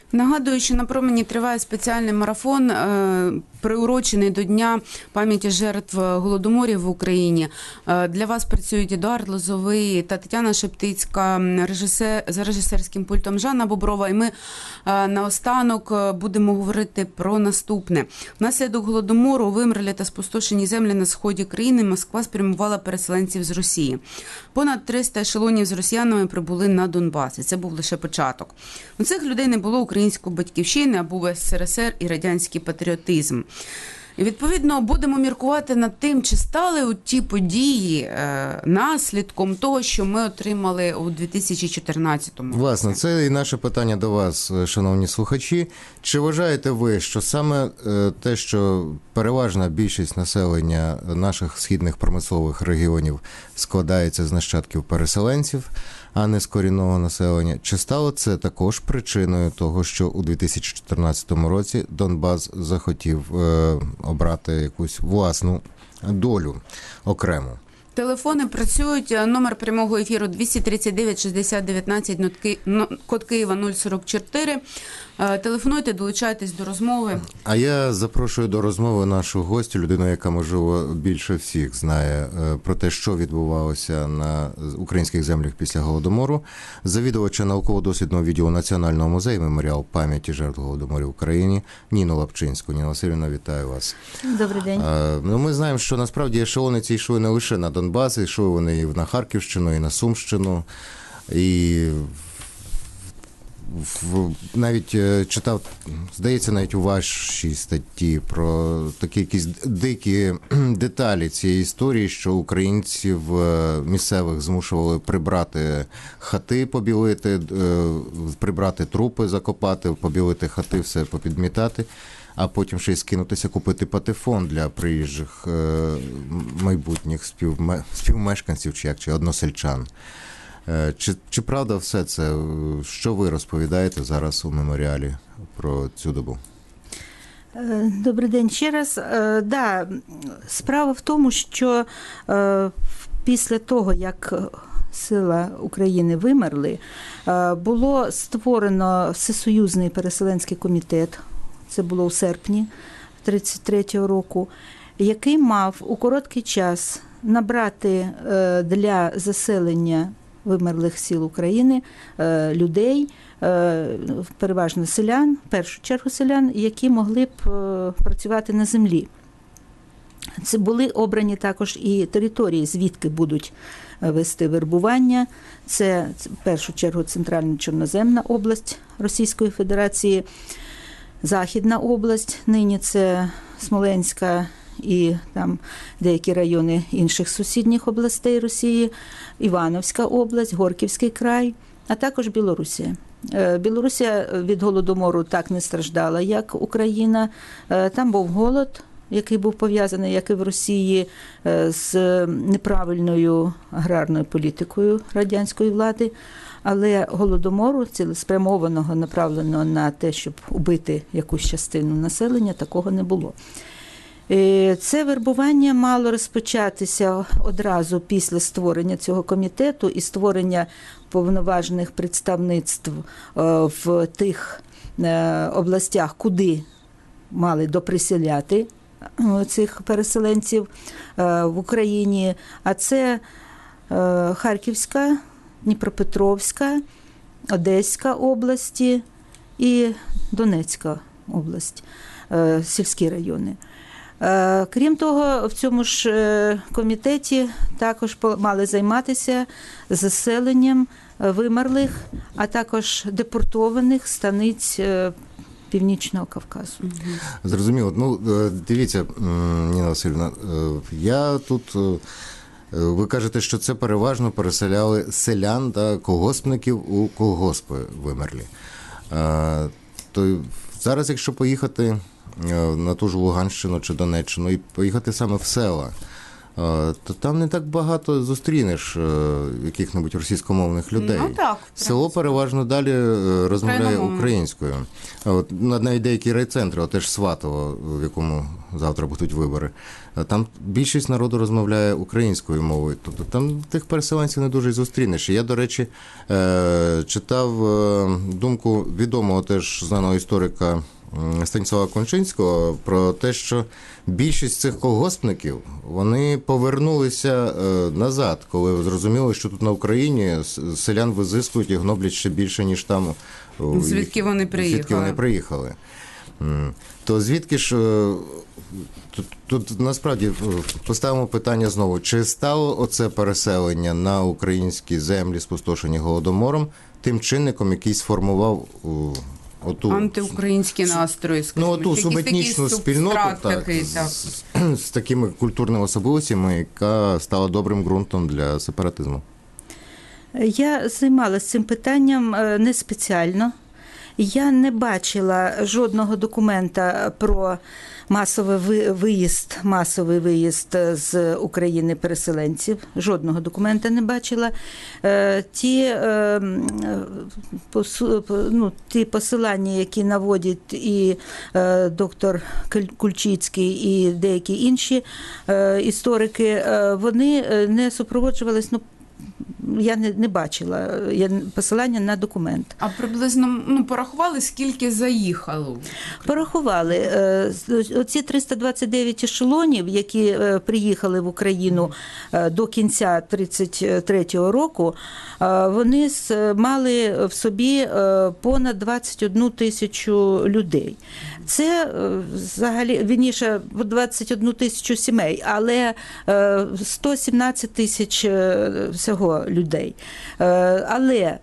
Нагадую, що на промені триває спеціальний марафон, приурочений до Дня пам'яті жертв Голодоморів в Україні. Для вас працюють Едуард Лозовий та Тетяна Шептицька, за режисерським пультом Жанна Боброва. І ми наостанок будемо говорити про наступне. Внаслідок Голодомору у вимерлі та спустошені землі на сході країни Москва спрямувала переселенців з Росії. Понад 300 ешелонів з росіянами прибули на Донбас, і це був лише початок. У цих людей не було української батьківщини, а був СРСР і радянський патріотизм. І, відповідно, будемо міркувати над тим, чи стали ті події наслідком того, що ми отримали у 2014 році. Власне, це і наше питання до вас, шановні слухачі. Чи вважаєте ви, що саме те, що переважна більшість населення наших східних промислових регіонів складається з нащадків переселенців, а не з корінного населення, чи стало це також причиною того, що у 2014 році Донбас захотів обрати якусь власну долю окрему? Телефони працюють. Номер прямого ефіру 239 60 19, код Києва 044. Телефонуйте, долучайтесь до розмови. А я запрошую до розмови нашу гостю, людину, яка, можливо, більше всіх знає про те, що відбувалося на українських землях після Голодомору. Завідувача науково-дослідного відділу Національного музею «Меморіал пам'яті жертв Голодоморів в Україні» Ніну Лапчинську. Ніна Васильівна, вітаю вас. Добрий день. Ми знаємо, що насправді ешелони ці йшли не лише на Донбас, йшли вони і на Харківщину, і на Сумщину. І навіть читав, здається, навіть у вашій статті про такі якісь дикі деталі цієї історії, що українців місцевих змушували прибрати хати, побілити, прибрати трупи, закопати, побілити хати, все попідмітати, а потім ще й скинутися купити патефон для приїжджих майбутніх співмешканців чи односельчан. Чи правда все це? Що ви розповідаєте зараз у меморіалі про цю добу? Добрий день ще раз. Да, справа в тому, що після того, як сила України вимерли, було створено Всесоюзний переселенський комітет, це було у серпні 1933 року, який мав у короткий час набрати для заселення вимерлих сіл України людей, переважно селян, в першу чергу селян, які могли б працювати на землі. Це були обрані також і території, звідки будуть вести вербування. Це в першу чергу Центральна Чорноземна область Російської Федерації, Західна область, нині це Смоленська і там деякі райони інших сусідніх областей Росії, Івановська область, Горківський край, а також Білорусія. Білорусія від Голодомору так не страждала, як Україна. Там був голод, який був пов'язаний, як і в Росії, з неправильною аграрною політикою радянської влади. Але Голодомору, цілеспрямованого, направленого на те, щоб убити якусь частину населення, такого не було. Це вербування мало розпочатися одразу після створення цього комітету і створення повноважених представництв в тих областях, куди мали доприселяти цих переселенців в Україні. А це Харківська, Дніпропетровська, Одеська області і Донецька область, сільські райони. Крім того, в цьому ж комітеті також мали займатися заселенням вимерлих, а також депортованих станиць Північного Кавказу. Зрозуміло. Ну, дивіться, Ніна Васильівна, я тут... Ви кажете, що це переважно переселяли селян та колгоспників у колгоспи вимерлі. То зараз, якщо поїхати на ту ж Луганщину чи Донеччину і поїхати саме в села, то там не так багато зустрінеш яких-небудь російськомовних людей. Ну так. Село переважно далі розмовляє Україномовне. українською. От навіть деякі райцентри, от теж Сватово, в якому завтра будуть вибори, там більшість народу розмовляє українською мовою. Тобто там тих переселенців не дуже й зустрінеш. І я, до речі, читав думку відомого теж знаного історика Станіслава Кончинського про те, що більшість цих колгоспників, вони повернулися назад, коли зрозуміли, що тут на Україні селян визискують і гноблять ще більше, ніж там. Звідки вони приїхали. Звідки вони приїхали. То звідки ж, тут насправді поставимо питання знову, чи стало оце переселення на українські землі, спустошені Голодомором, тим чинником, який сформував оту Антиукраїнські настрої, скажімо. оту Якийсь субетнічну такий спільноту субстрат так, такий, так. з такими культурними особливостями, яка стала добрим ґрунтом для сепаратизму. Я займалася цим питанням не спеціально. Я не бачила жодного документа про масовий виїзд з України переселенців. Жодного документа не бачила. Ті посилання, які наводять і доктор Кульчицький, і деякі інші історики, вони не супроводжувались, я не бачила посилання на документ. А приблизно порахували, скільки заїхало? Порахували. Оці 329 ешелонів, які приїхали в Україну до кінця 1933 року, вони мали в собі понад 21 тисячу людей. Це взагалі, вірніше, 21 тисячу сімей, але 117 тисяч всього людей. Але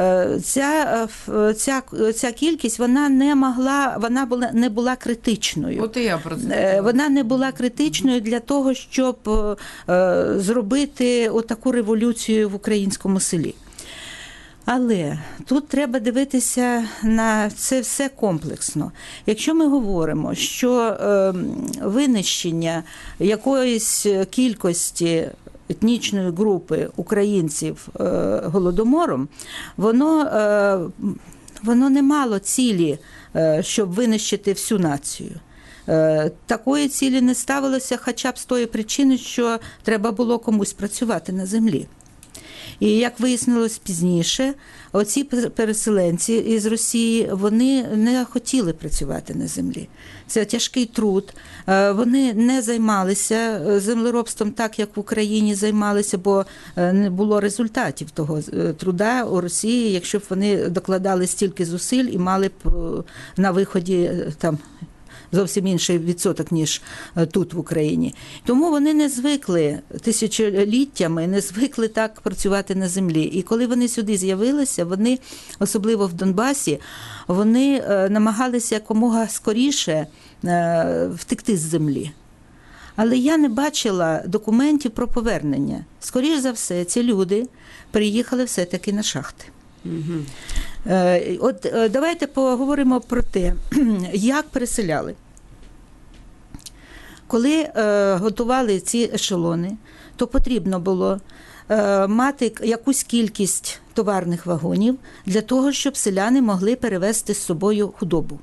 ця кількість, вона не була критичною. От і я про це. Вона не була критичною для того, щоб зробити отаку революцію в українському селі. Але тут треба дивитися на це все комплексно. Якщо ми говоримо, що винищення якоїсь кількості етнічної групи українців Голодомором, воно не мало цілі, щоб винищити всю націю. Такої цілі не ставилося хоча б з тої причини, що треба було комусь працювати на землі. І як вияснилось пізніше, оці переселенці із Росії, вони не хотіли працювати на землі. Це тяжкий труд. Вони не займалися землеробством так, як в Україні займалися, бо не було результатів того труда у Росії, якщо б вони докладали стільки зусиль і мали б на виході там зовсім інший відсоток, ніж тут в Україні. Тому вони не звикли тисячоліттями, не звикли так працювати на землі. І коли вони сюди з'явилися, вони, особливо в Донбасі, вони намагалися якомога скоріше втекти з землі. Але я не бачила документів про повернення. Скоріше за все, ці люди приїхали все-таки на шахти. От давайте поговоримо про те, як переселяли. Коли готували ці ешелони, то потрібно було мати якусь кількість товарних вагонів для того, щоб селяни могли перевезти з собою худобу.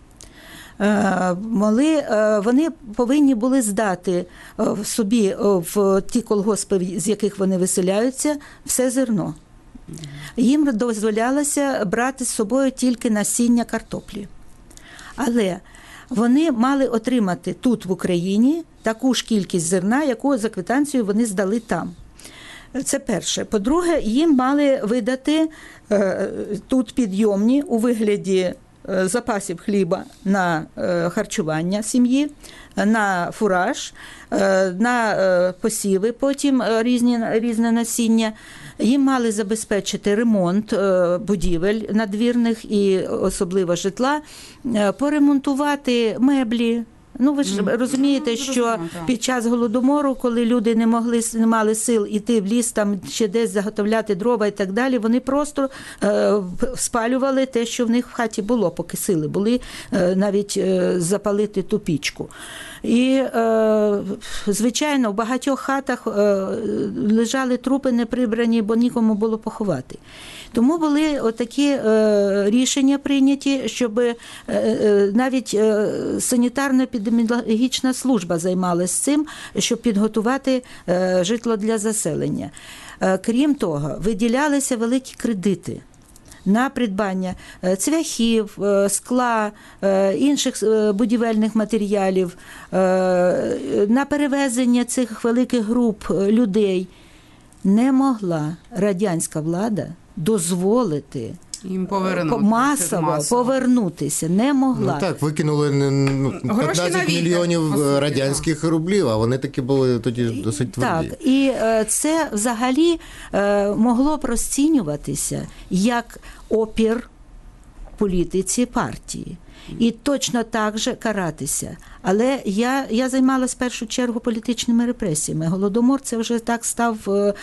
Вони повинні були здати собі в ті колгоспи, з яких вони виселяються, все зерно. Їм дозволялося брати з собою тільки насіння картоплі. Але вони мали отримати тут, в Україні, таку ж кількість зерна, яку за квитанцією вони здали там. Це перше. По-друге, їм мали видати тут підйомні у вигляді запасів хліба на харчування сім'ї, на фураж, на посіви, потім різне насіння. Їм мали забезпечити ремонт будівель надвірних і особливо житла, поремонтувати меблі, Ну, ви ж розумієте, що під час Голодомору, коли люди не мали сил іти в ліс, там ще десь заготовляти дрова і так далі, вони просто спалювали те, що в них в хаті було, поки сили були навіть запалити ту пічку. І, звичайно, в багатьох хатах лежали трупи не прибрані, бо нікому було поховати. Тому були отакі рішення прийняті, щоб навіть санітарно-епідеміологічна служба займалася цим, щоб підготувати житло для заселення. Крім того, виділялися великі кредити на придбання цвяхів, скла, інших будівельних матеріалів, на перевезення цих великих груп людей. Не могла радянська влада дозволити їм повернути масово повернутися, не могла. Ну так, викинули 15 мільйонів радянських рублів, а вони таки були тоді досить тверді. Так, і це взагалі могло б розцінюватися як опір політиці партії. І точно так же каратися. Але я займалася в першу чергу політичними репресіями. Голодомор це вже так став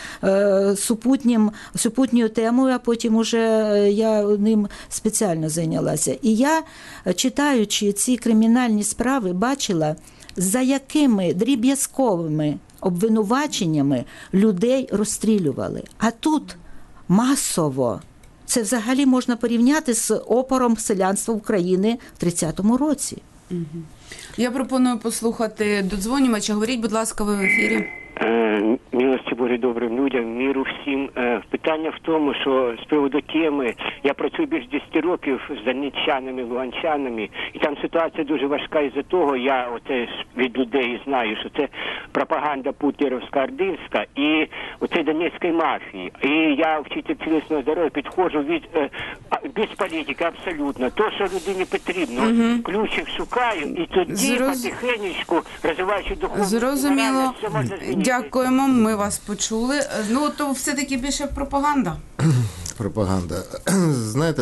супутньою темою, а потім уже я ним спеціально зайнялася. І я, читаючи ці кримінальні справи, бачила, за якими дріб'язковими обвинуваченнями людей розстрілювали. А тут масово. Це взагалі можна порівняти з опором селянства України в 30-му році. Я пропоную послухати додзвонювача. Говоріть, будь ласка, ви в ефірі. Милості Божій добрим людям, міру всім. Питання в тому, що з приводу теми, я працюю більш 10 років з донеччанами, луганчанами, і там ситуація дуже важка із-за того, я оце від людей знаю, що це пропаганда путлерівська, ординська і оцей донецької мафії. І я, вчитель цілісного здоров'я, підходжу без політики абсолютно. То, що людині потрібно, ключик шукаю, і тоді потихенечку, розвиваючи духовну... Зрозуміло. Дякуємо, ми вас почули. Ну, то все-таки більше пропаганда. Пропаганда. Знаєте,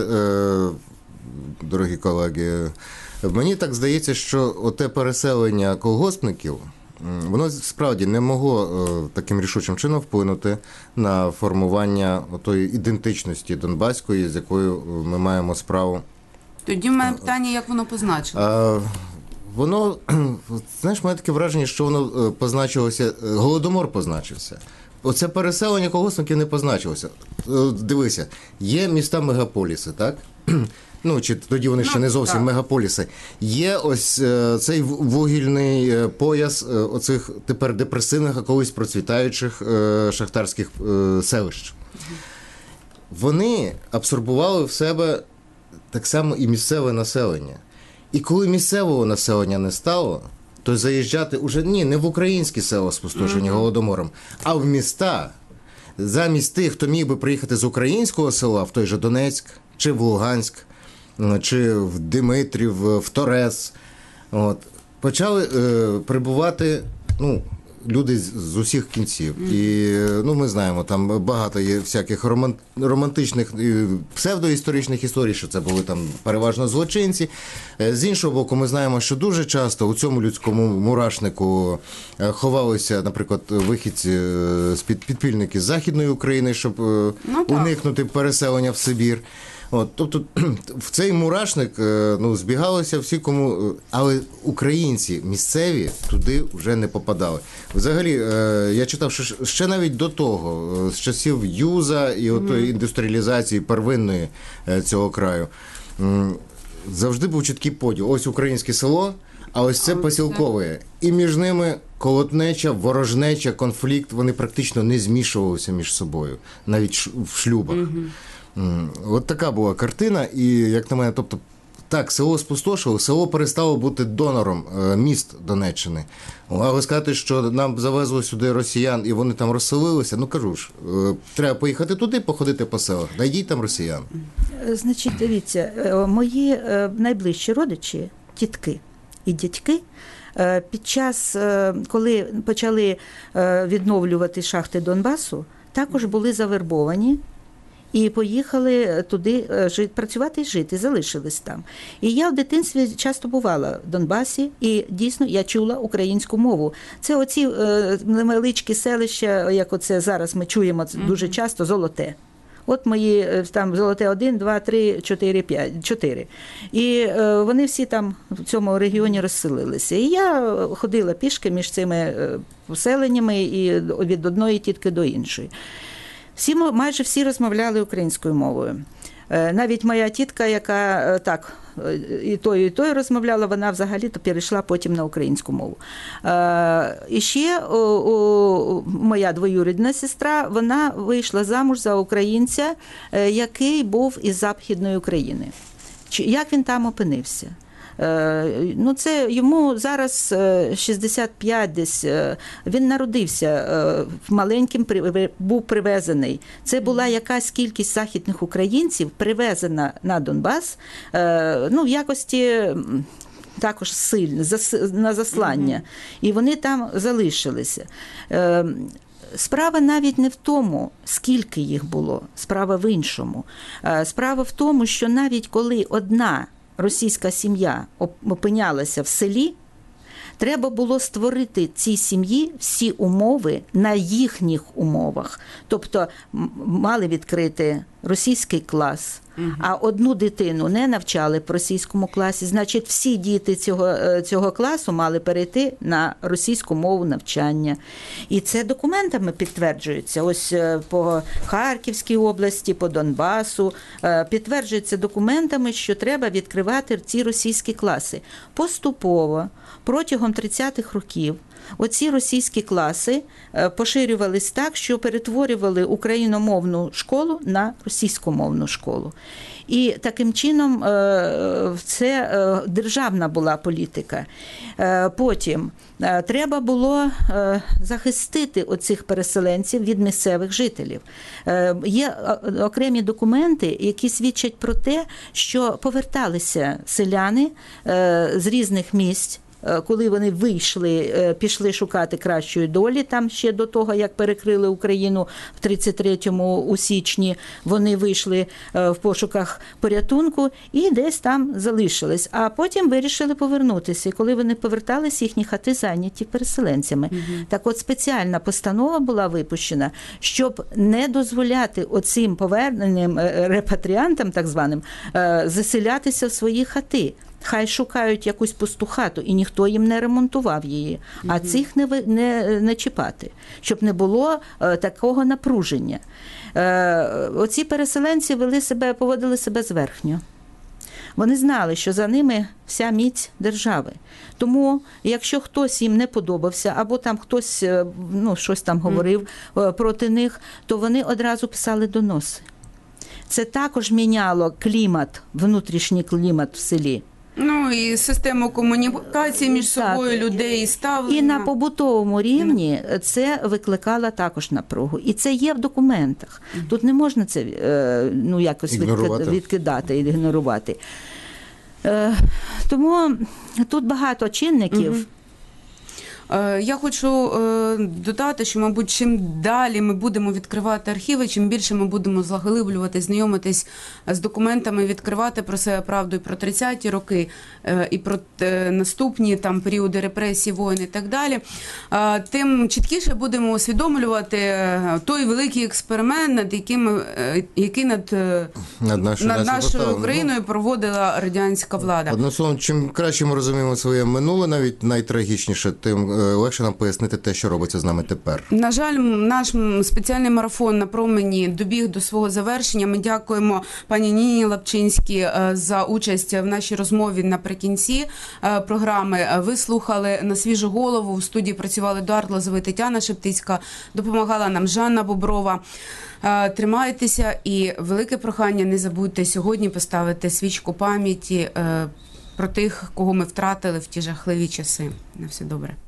дорогі колеги, мені так здається, що оте переселення колгоспників, воно справді не могло таким рішучим чином вплинути на формування тої ідентичності донбаської, з якою ми маємо справу. Тоді в мене питання, як воно позначило? Воно, знаєш, мене таке враження, що воно позначилося, Голодомор позначився. Оце переселення колгоспників не позначилося. Дивися, є міста-мегаполіси, так? Ну, чи тоді вони ще не зовсім мегаполіси. Є ось цей вугільний пояс оцих тепер депресивних, а колись процвітаючих шахтарських селищ. Вони абсорбували в себе так само і місцеве населення. І коли місцевого населення не стало, то заїжджати уже не в українські села, спустошені Голодомором, а в міста. Замість тих, хто міг би приїхати з українського села в той же Донецьк, чи в Луганськ, чи в Димитрів, в Торез, почали прибувати, люди з усіх кінців. І, ми знаємо, там багато є всяких романтичних, псевдоісторичних історій, що це були там переважно злочинці. З іншого боку, ми знаємо, що дуже часто у цьому людському мурашнику ховалися, наприклад, вихідці, підпільники з Західної України, щоб уникнути переселення в Сибір. Тобто в цей мурашник збігалося всі, кому... Але українці місцеві туди вже не попадали. Взагалі, я читав, що ще навіть до того, з часів Юза і отої індустріалізації первинної цього краю, завжди був чіткий поділ. Ось українське село, а ось це посілкове. І між ними колотнеча, ворожнеча, конфлікт, вони практично не змішувалися між собою, навіть в шлюбах. От така була картина, і, як на мене, тобто, так, село спустошило, село перестало бути донором міст Донеччини. Але сказати, що нам завезли сюди росіян і вони там розселилися, кажу ж, треба поїхати туди, походити по селах, знайдіть там росіян. Значить, дивіться, мої найближчі родичі, тітки і дядьки, під час, коли почали відновлювати шахти Донбасу, також були завербовані і поїхали туди працювати і жити, залишились там. І я в дитинстві часто бувала в Донбасі, і дійсно я чула українську мову. Це оці невеличкі селища, як оце зараз ми чуємо дуже часто, Золоте. От мої там Золоте 1, 2, 3, 4, 5, 4. І вони всі там в цьому регіоні розселилися. І я ходила пішки між цими поселеннями і від одної тітки до іншої. Майже всі розмовляли українською мовою. Навіть моя тітка, яка так і тою розмовляла, вона взагалі-то перейшла потім на українську мову. І ще моя двоюрідна сестра, вона вийшла замуж за українця, який був із Західної України. Як він там опинився? Ну, це йому зараз 65 десь. Він народився маленьким, був привезений. Це була якась кількість західних українців, привезена на Донбас, ну, в якості також на заслання. І вони там залишилися. Справа навіть не в тому, скільки їх було, справа в іншому. Справа в тому, що навіть коли одна російська сім'я опинялася в селі, треба було створити цій сім'ї всі умови на їхніх умовах. Тобто мали відкрити російський клас, а одну дитину не навчали в російському класі, значить всі діти цього класу мали перейти на російську мову навчання. І це документами підтверджується. Ось по Харківській області, по Донбасу підтверджується документами, що треба відкривати ці російські класи. Поступово, протягом 30-х років, оці російські класи поширювались так, що перетворювали україномовну школу на російськомовну школу. І таким чином це державна була політика. Потім треба було захистити оцих переселенців від місцевих жителів. Є окремі документи, які свідчать про те, що поверталися селяни з різних місць, коли вони пішли шукати кращої долі, там ще до того, як перекрили Україну в 33-му у січні, вони вийшли в пошуках порятунку і десь там залишились. А потім вирішили повернутися. І коли вони повертались, їхні хати зайняті переселенцями. Так от спеціальна постанова була випущена, щоб не дозволяти оцим поверненим репатріантам, так званим, заселятися в свої хати. Хай шукають якусь пусту хату, і ніхто їм не ремонтував її, а цих не чіпати, щоб не було такого напруження. Оці переселенці поводили себе зверхньо. Вони знали, що за ними вся міць держави. Тому, якщо хтось їм не подобався, або там хтось щось там говорив проти них, то вони одразу писали доноси. Це також міняло внутрішній клімат в селі. Ну, і систему комунікації між собою людей, і ставлення. І на побутовому рівні це викликало також напругу. І це є в документах. Тут не можна це якось відкидати і ігнорувати. Тому тут багато чинників. Я хочу додати, що, мабуть, чим далі ми будемо відкривати архіви, чим більше ми будемо заглиблювати, знайомитись з документами, відкривати про себе правду і про 30-ті роки, і про наступні там періоди репресій, воїн і так далі, тим чіткіше будемо усвідомлювати той великий експеримент, який над нашою Україною проводила радянська влада. Одним словом, чим краще ми розуміємо своє минуле, навіть найтрагічніше, тим легше нам пояснити те, що робиться з нами тепер. На жаль, наш спеціальний марафон «На промені» добіг до свого завершення. Ми дякуємо пані Ніні Лапчинській за участь в нашій розмові наприкінці програми. Ви слухали «На свіжу голову». В студії працювали Едуард Лозовий, Тетяна Шептицька. Допомагала нам Жанна Боброва. Тримайтеся і велике прохання, не забудьте сьогодні поставити свічку пам'яті про тих, кого ми втратили в ті жахливі часи. На все добре.